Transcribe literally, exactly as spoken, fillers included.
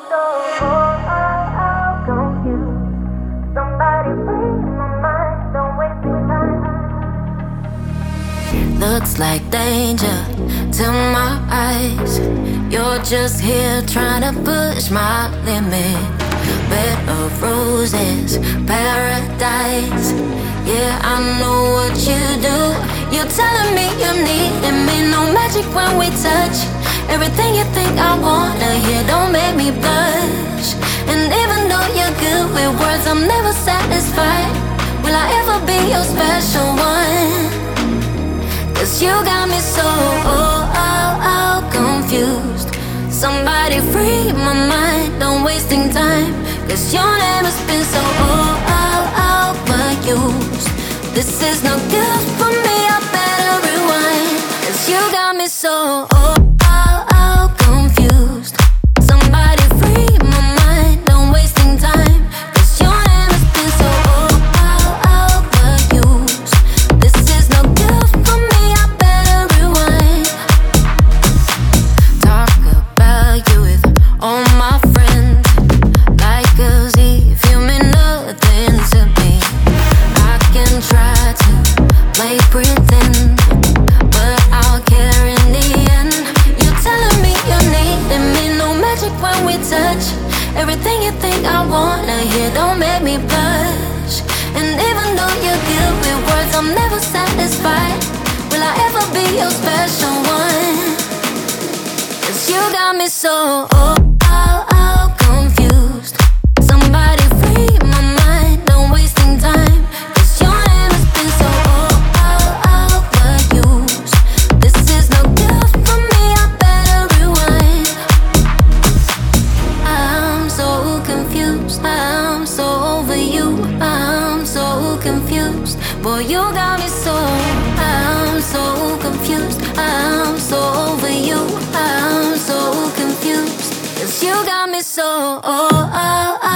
so oh, oh, oh, confused. Somebody free my mind, don't waste your time. Looks like danger to my eyes. You're just here trying to push my limit. Bed of roses, paradise. Yeah, I know what you do. You're telling me you needing me. No magic when we touch. Everything you think I wanna hear don't make me blush. And even though you're good with words, I'm never satisfied. Will I ever be your special one? Cause you got me so oh, oh, oh, confused. Somebody free my mind, don't wasting time. Cause your name has been so oh, oh, oh, overused. This is no good for me, I better rewind. Cause you got me so oh, oh, oh, confused. Somebody free my mind, don't wasting time. Cause your name has been so oh, oh, oh, overused. This is no good for me, I better rewind. Talk about you with all my friends. Like as if you mean nothing to me. I can try to play pretend, but I'll care in the end. You're telling me you needing me. No magic when we touch. Everything you think I wanna hear don't make me blush. And even though you're good with words, I'm never satisfied. Will I ever be your special one? Cause you got me so oh, oh, oh, confused. Somebody free my mind, don't wasting time. Cause your name has been so oh, oh, oh, overused. This is no good for me, I better rewind. I'm so confused, I'm so over you. I'm so confused, boy you got me so. I'm so confused, I'm so over you. I'm so confused, cause you got me so oh, oh, oh.